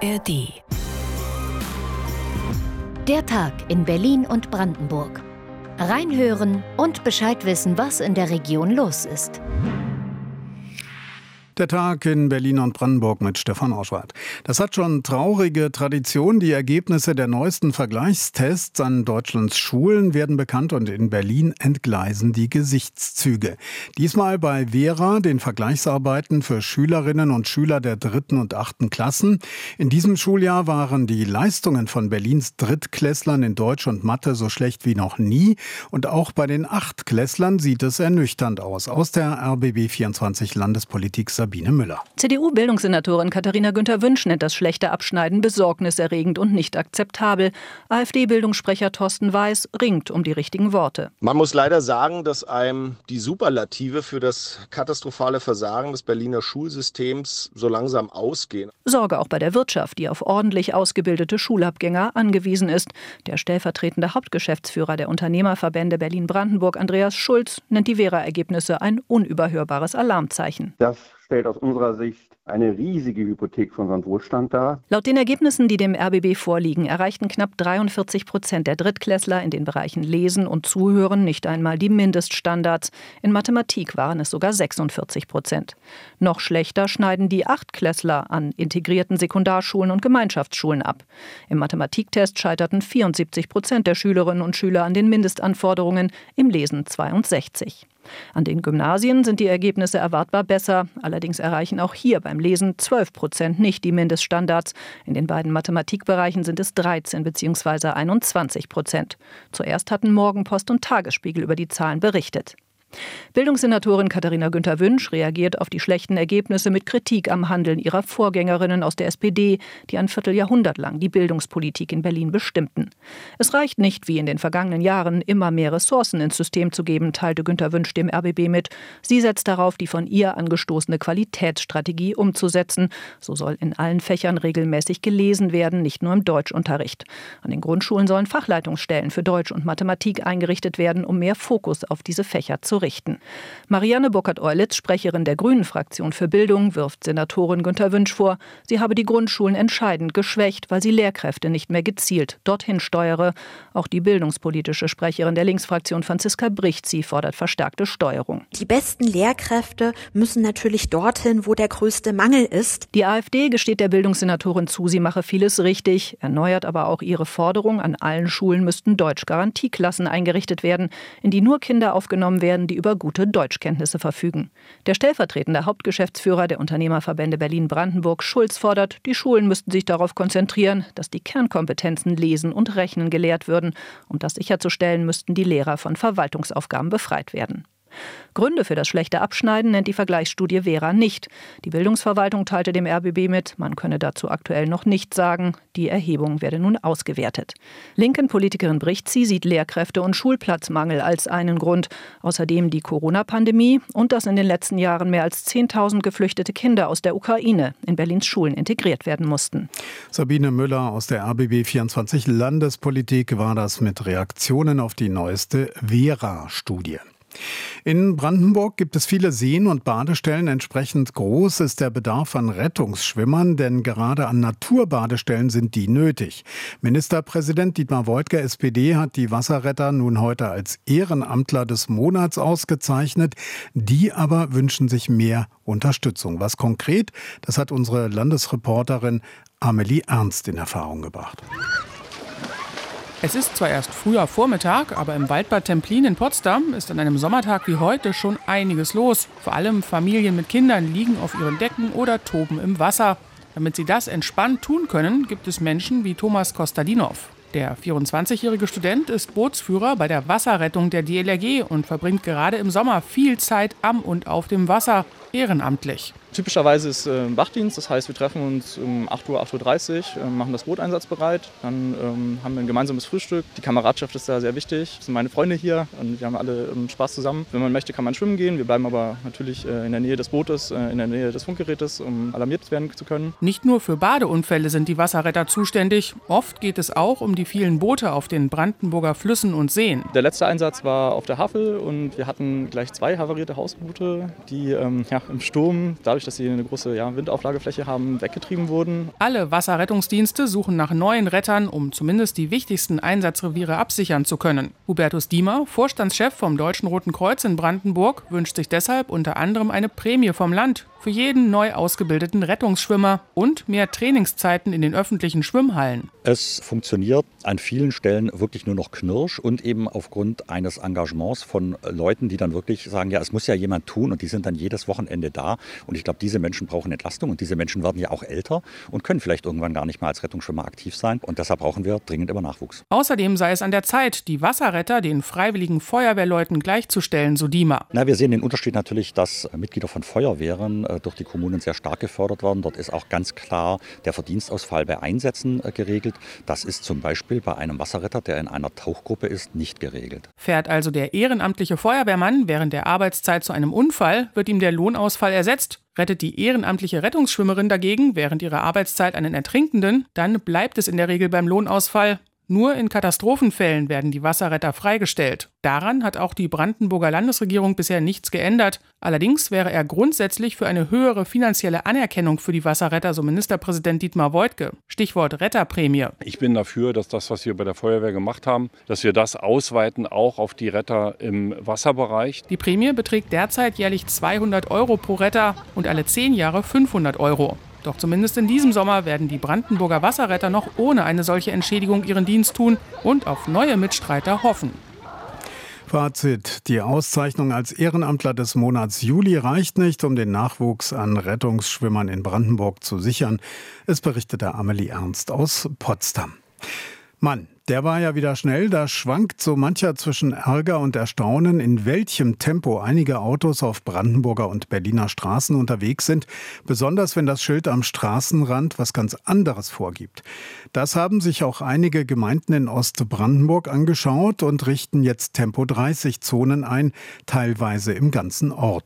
ARD. Der Tag in Berlin und Brandenburg. Reinhören und Bescheid wissen, was in der Region los ist. Der Tag in Berlin und Brandenburg mit Stefan Auschwart. Das hat schon traurige Tradition. Die Ergebnisse der neuesten Vergleichstests an Deutschlands Schulen werden bekannt und in Berlin entgleisen die Gesichtszüge. Diesmal bei Vera, den Vergleichsarbeiten für Schülerinnen und Schüler der 3. und 8. Klassen. In diesem Schuljahr waren die Leistungen von Berlins Drittklässlern in Deutsch und Mathe so schlecht wie noch nie. Und auch bei den Achtklässlern sieht es ernüchternd aus. Aus der RBB 24 Landespolitik Sabine Müller. CDU-Bildungssenatorin Katharina Günther-Wünsch nennt das schlechte Abschneiden besorgniserregend und nicht akzeptabel. AfD-Bildungssprecher Thorsten Weiß ringt um die richtigen Worte. Man muss leider sagen, dass einem die Superlative für das katastrophale Versagen des Berliner Schulsystems so langsam ausgehen. Sorge auch bei der Wirtschaft, die auf ordentlich ausgebildete Schulabgänger angewiesen ist. Der stellvertretende Hauptgeschäftsführer der Unternehmerverbände Berlin-Brandenburg, Andreas Schulz, nennt die Vera-Ergebnisse ein unüberhörbares Alarmzeichen. Das stellt aus unserer Sicht eine riesige Hypothek für unseren Wohlstand dar. Laut den Ergebnissen, die dem RBB vorliegen, erreichten knapp 43% der Drittklässler in den Bereichen Lesen und Zuhören nicht einmal die Mindeststandards. In Mathematik waren es sogar 46%. Noch schlechter schneiden die Achtklässler an integrierten Sekundarschulen und Gemeinschaftsschulen ab. Im Mathematiktest scheiterten 74% der Schülerinnen und Schüler an den Mindestanforderungen, im Lesen 62%. An den Gymnasien sind die Ergebnisse erwartbar besser. Allerdings erreichen auch hier beim Lesen 12% nicht die Mindeststandards. In den beiden Mathematikbereichen sind es 13 bzw. 21%. Zuerst hatten Morgenpost und Tagesspiegel über die Zahlen berichtet. Bildungssenatorin Katharina Günther-Wünsch reagiert auf die schlechten Ergebnisse mit Kritik am Handeln ihrer Vorgängerinnen aus der SPD, die ein Vierteljahrhundert lang die Bildungspolitik in Berlin bestimmten. Es reicht nicht, wie in den vergangenen Jahren, immer mehr Ressourcen ins System zu geben, teilte Günther-Wünsch dem RBB mit. Sie setzt darauf, die von ihr angestoßene Qualitätsstrategie umzusetzen. So soll in allen Fächern regelmäßig gelesen werden, nicht nur im Deutschunterricht. An den Grundschulen sollen Fachleitungsstellen für Deutsch und Mathematik eingerichtet werden, um mehr Fokus auf diese Fächer zu richten. Marianne Burkhardt-Eurlitz, Sprecherin der Grünen-Fraktion für Bildung, wirft Senatorin Günther-Wünsch vor, sie habe die Grundschulen entscheidend geschwächt, weil sie Lehrkräfte nicht mehr gezielt dorthin steuere. Auch die bildungspolitische Sprecherin der Linksfraktion Franziska Bricht-Sie fordert verstärkte Steuerung. Die besten Lehrkräfte müssen natürlich dorthin, wo der größte Mangel ist. Die AfD gesteht der Bildungssenatorin zu, sie mache vieles richtig, erneuert aber auch ihre Forderung, an allen Schulen müssten Deutsch-Garantieklassen eingerichtet werden, in die nur Kinder aufgenommen werden, die über gute Deutschkenntnisse verfügen. Der stellvertretende Hauptgeschäftsführer der Unternehmerverbände Berlin-Brandenburg, Schulz, fordert, die Schulen müssten sich darauf konzentrieren, dass die Kernkompetenzen Lesen und Rechnen gelehrt würden. Um das sicherzustellen, müssten die Lehrer von Verwaltungsaufgaben befreit werden. Gründe für das schlechte Abschneiden nennt die Vergleichsstudie Vera nicht. Die Bildungsverwaltung teilte dem RBB mit, man könne dazu aktuell noch nichts sagen. Die Erhebung werde nun ausgewertet. Linken-Politikerin Bricht-Sie sieht Lehrkräfte- und Schulplatzmangel als einen Grund. Außerdem die Corona-Pandemie und dass in den letzten Jahren mehr als 10.000 geflüchtete Kinder aus der Ukraine in Berlins Schulen integriert werden mussten. Sabine Müller aus der RBB 24 Landespolitik war das mit Reaktionen auf die neueste Vera-Studie. In Brandenburg gibt es viele Seen und Badestellen. Entsprechend groß ist der Bedarf an Rettungsschwimmern, denn gerade an Naturbadestellen sind die nötig. Ministerpräsident Dietmar Woidke, SPD, hat die Wasserretter nun heute als Ehrenamtler des Monats ausgezeichnet. Die aber wünschen sich mehr Unterstützung. Was konkret? Das hat unsere Landesreporterin Amelie Ernst in Erfahrung gebracht. Es ist zwar erst früher Vormittag, aber im Waldbad Templin in Potsdam ist an einem Sommertag wie heute schon einiges los. Vor allem Familien mit Kindern liegen auf ihren Decken oder toben im Wasser. Damit sie das entspannt tun können, gibt es Menschen wie Thomas Kostadinov. Der 24-jährige Student ist Bootsführer bei der Wasserrettung der DLRG und verbringt gerade im Sommer viel Zeit am und auf dem Wasser, ehrenamtlich. Typischerweise ist Wachdienst, das heißt, wir treffen uns um 8 Uhr, 8.30 Uhr, machen das Boot einsatzbereit. Dann haben wir ein gemeinsames Frühstück. Die Kameradschaft ist da sehr wichtig. Das sind meine Freunde hier und wir haben alle Spaß zusammen. Wenn man möchte, kann man schwimmen gehen. Wir bleiben aber natürlich in der Nähe des Bootes, in der Nähe des Funkgerätes, um alarmiert werden zu können. Nicht nur für Badeunfälle sind die Wasserretter zuständig. Oft geht es auch um die vielen Boote auf den Brandenburger Flüssen und Seen. Der letzte Einsatz war auf der Havel und wir hatten gleich 2 havarierte Hausboote, die im Sturm, dadurch, dass sie eine große Windauflagefläche haben, weggetrieben wurden. Alle Wasserrettungsdienste suchen nach neuen Rettern, um zumindest die wichtigsten Einsatzreviere absichern zu können. Hubertus Diemer, Vorstandschef vom Deutschen Roten Kreuz in Brandenburg, wünscht sich deshalb unter anderem eine Prämie vom Land für jeden neu ausgebildeten Rettungsschwimmer und mehr Trainingszeiten in den öffentlichen Schwimmhallen. Es funktioniert an vielen Stellen wirklich nur noch knirsch und eben aufgrund eines Engagements von Leuten, die dann wirklich sagen, ja, es muss ja jemand tun, und die sind dann jedes Wochenende da. Und ich glaube, diese Menschen brauchen Entlastung, und diese Menschen werden ja auch älter und können vielleicht irgendwann gar nicht mehr als Rettungsschwimmer aktiv sein. Und deshalb brauchen wir dringend immer Nachwuchs. Außerdem sei es an der Zeit, die Wasserretter den freiwilligen Feuerwehrleuten gleichzustellen, so Diemer. Wir sehen den Unterschied natürlich, dass Mitglieder von Feuerwehren durch die Kommunen sehr stark gefördert werden. Dort ist auch ganz klar der Verdienstausfall bei Einsätzen geregelt. Das ist zum Beispiel bei einem Wasserretter, der in einer Tauchgruppe ist, nicht geregelt. Fährt also der ehrenamtliche Feuerwehrmann während der Arbeitszeit zu einem Unfall, wird ihm der Lohnausfall ersetzt. Rettet die ehrenamtliche Rettungsschwimmerin dagegen während ihrer Arbeitszeit einen Ertrinkenden, dann bleibt es in der Regel beim Lohnausfall. Nur in Katastrophenfällen werden die Wasserretter freigestellt. Daran hat auch die Brandenburger Landesregierung bisher nichts geändert. Allerdings wäre er grundsätzlich für eine höhere finanzielle Anerkennung für die Wasserretter, so Ministerpräsident Dietmar Woidke. Stichwort Retterprämie. Ich bin dafür, dass das, was wir bei der Feuerwehr gemacht haben, dass wir das ausweiten, auch auf die Retter im Wasserbereich. Die Prämie beträgt derzeit jährlich 200 € pro Retter und alle 10 Jahre 500 €. Doch zumindest in diesem Sommer werden die Brandenburger Wasserretter noch ohne eine solche Entschädigung ihren Dienst tun und auf neue Mitstreiter hoffen. Fazit: Die Auszeichnung als Ehrenamtler des Monats Juli reicht nicht, um den Nachwuchs an Rettungsschwimmern in Brandenburg zu sichern. Es berichtete Amelie Ernst aus Potsdam. Mann, der war ja wieder schnell, da schwankt so mancher zwischen Ärger und Erstaunen, in welchem Tempo einige Autos auf Brandenburger und Berliner Straßen unterwegs sind, besonders wenn das Schild am Straßenrand was ganz anderes vorgibt. Das haben sich auch einige Gemeinden in Ostbrandenburg angeschaut und richten jetzt Tempo-30-Zonen ein, teilweise im ganzen Ort.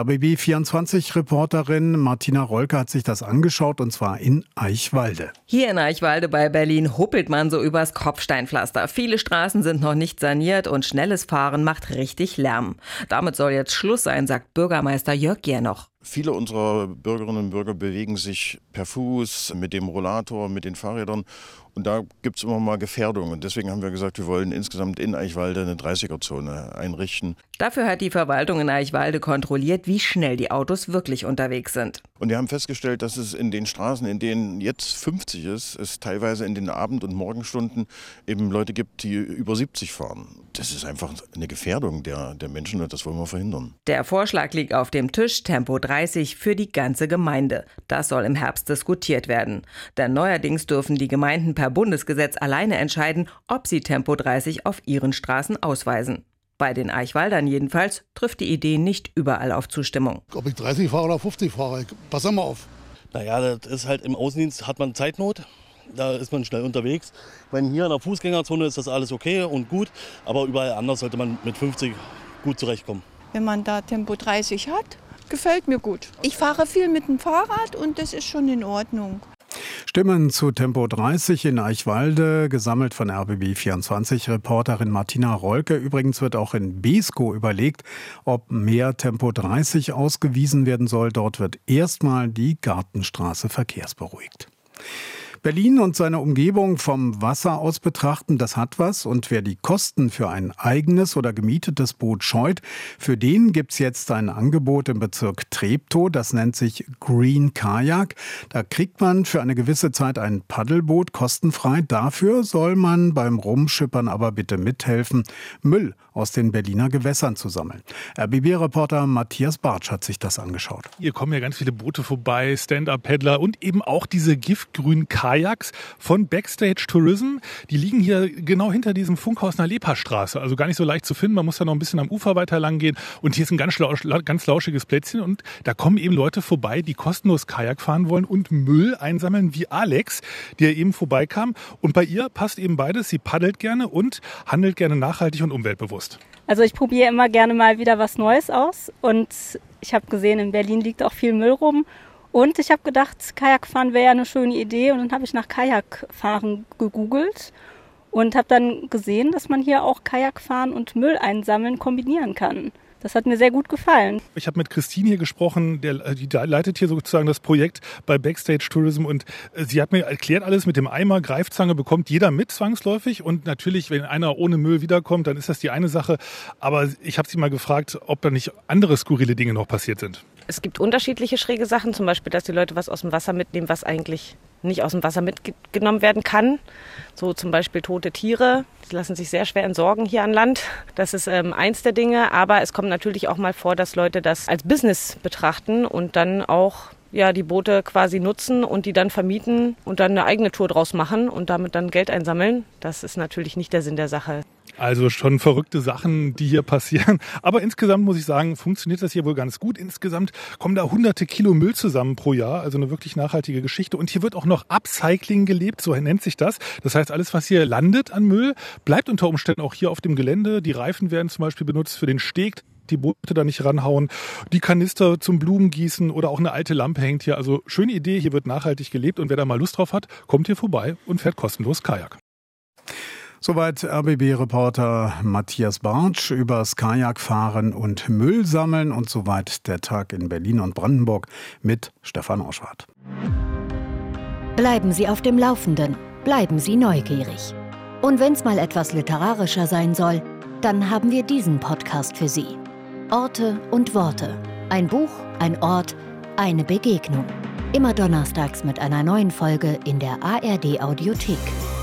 RBB24-Reporterin Martina Rolke hat sich das angeschaut, und zwar in Eichwalde. Hier in Eichwalde bei Berlin huppelt man so übers Kopfsteinpflaster. Viele Straßen sind noch nicht saniert und schnelles Fahren macht richtig Lärm. Damit soll jetzt Schluss sein, sagt Bürgermeister Jörg Giernoch. Viele unserer Bürgerinnen und Bürger bewegen sich per Fuß, mit dem Rollator, mit den Fahrrädern. Und da gibt es immer mal Gefährdungen. Und deswegen haben wir gesagt, wir wollen insgesamt in Eichwalde eine 30er-Zone einrichten. Dafür hat die Verwaltung in Eichwalde kontrolliert, wie schnell die Autos wirklich unterwegs sind. Und wir haben festgestellt, dass es in den Straßen, in denen jetzt 50 ist, es teilweise in den Abend- und Morgenstunden eben Leute gibt, die über 70 fahren. Das ist einfach eine Gefährdung der Menschen, und das wollen wir verhindern. Der Vorschlag liegt auf dem Tisch, Tempo 30 für die ganze Gemeinde. Das soll im Herbst diskutiert werden. Denn neuerdings dürfen die Gemeinden per Bundesgesetz alleine entscheiden, ob sie Tempo 30 auf ihren Straßen ausweisen. Bei den Eichwaldern jedenfalls trifft die Idee nicht überall auf Zustimmung. Ob ich 30 fahre oder 50 fahre, pass mal auf. Naja, das ist halt im Außendienst hat man Zeitnot. Da ist man schnell unterwegs. Wenn hier in der Fußgängerzone ist das alles okay und gut, aber überall anders sollte man mit 50 gut zurechtkommen. Wenn man da Tempo 30 hat, gefällt mir gut. Ich fahre viel mit dem Fahrrad und das ist schon in Ordnung. Stimmen zu Tempo 30 in Eichwalde, gesammelt von RBB24-Reporterin Martina Rolke. Übrigens wird auch in Beeskow überlegt, ob mehr Tempo 30 ausgewiesen werden soll. Dort wird erstmal die Gartenstraße verkehrsberuhigt. Berlin und seine Umgebung vom Wasser aus betrachten, das hat was. Und wer die Kosten für ein eigenes oder gemietetes Boot scheut, für den gibt's jetzt ein Angebot im Bezirk Treptow. Das nennt sich Green Kajak. Da kriegt man für eine gewisse Zeit ein Paddelboot kostenfrei. Dafür soll man beim Rumschippern aber bitte mithelfen, Müll aus den Berliner Gewässern zu sammeln. RBB-Reporter Matthias Bartsch hat sich das angeschaut. Hier kommen ja ganz viele Boote vorbei, Stand-Up-Paddler und eben auch diese giftgrünen Kajaks von Backstage Tourism. Die liegen hier genau hinter diesem Funkhaus in der Leperstraße. Also gar nicht so leicht zu finden. Man muss da noch ein bisschen am Ufer weiter lang gehen. Und hier ist ein ganz lauschiges Plätzchen. Und da kommen eben Leute vorbei, die kostenlos Kajak fahren wollen und Müll einsammeln, wie Alex, der eben vorbeikam. Und bei ihr passt eben beides. Sie paddelt gerne und handelt gerne nachhaltig und umweltbewusst. Also ich probiere immer gerne mal wieder was Neues aus. Und ich habe gesehen, in Berlin liegt auch viel Müll rum. Und ich habe gedacht, Kajakfahren wäre ja eine schöne Idee. Und dann habe ich nach Kajakfahren gegoogelt und habe dann gesehen, dass man hier auch Kajakfahren und Müll einsammeln kombinieren kann. Das hat mir sehr gut gefallen. Ich habe mit Christine hier gesprochen, die leitet hier sozusagen das Projekt bei Backstage Tourism und sie hat mir erklärt, alles mit dem Eimer, Greifzange bekommt jeder mit zwangsläufig und natürlich, wenn einer ohne Müll wiederkommt, dann ist das die eine Sache, aber ich habe sie mal gefragt, ob da nicht andere skurrile Dinge noch passiert sind. Es gibt unterschiedliche schräge Sachen, zum Beispiel, dass die Leute was aus dem Wasser mitnehmen, was eigentlich nicht aus dem Wasser mitgenommen werden kann. So zum Beispiel tote Tiere, die lassen sich sehr schwer entsorgen hier an Land. Das ist eins der Dinge, aber es kommt natürlich auch mal vor, dass Leute das als Business betrachten und dann auch die Boote quasi nutzen und die dann vermieten und dann eine eigene Tour draus machen und damit dann Geld einsammeln. Das ist natürlich nicht der Sinn der Sache. Also schon verrückte Sachen, die hier passieren. Aber insgesamt muss ich sagen, funktioniert das hier wohl ganz gut. Insgesamt kommen da hunderte Kilo Müll zusammen pro Jahr. Also eine wirklich nachhaltige Geschichte. Und hier wird auch noch Upcycling gelebt, so nennt sich das. Das heißt, alles, was hier landet an Müll, bleibt unter Umständen auch hier auf dem Gelände. Die Reifen werden zum Beispiel benutzt für den Steg. Die Boote da nicht ranhauen, die Kanister zum Blumengießen oder auch eine alte Lampe hängt hier. Also schöne Idee, hier wird nachhaltig gelebt und wer da mal Lust drauf hat, kommt hier vorbei und fährt kostenlos Kajak. Soweit RBB-Reporter Matthias Bartsch übers Kajakfahren und Müll sammeln und soweit der Tag in Berlin und Brandenburg mit Stefan Oschwart. Bleiben Sie auf dem Laufenden, bleiben Sie neugierig. Und wenn es mal etwas literarischer sein soll, dann haben wir diesen Podcast für Sie. Orte und Worte. Ein Buch, ein Ort, eine Begegnung. Immer donnerstags mit einer neuen Folge in der ARD Audiothek.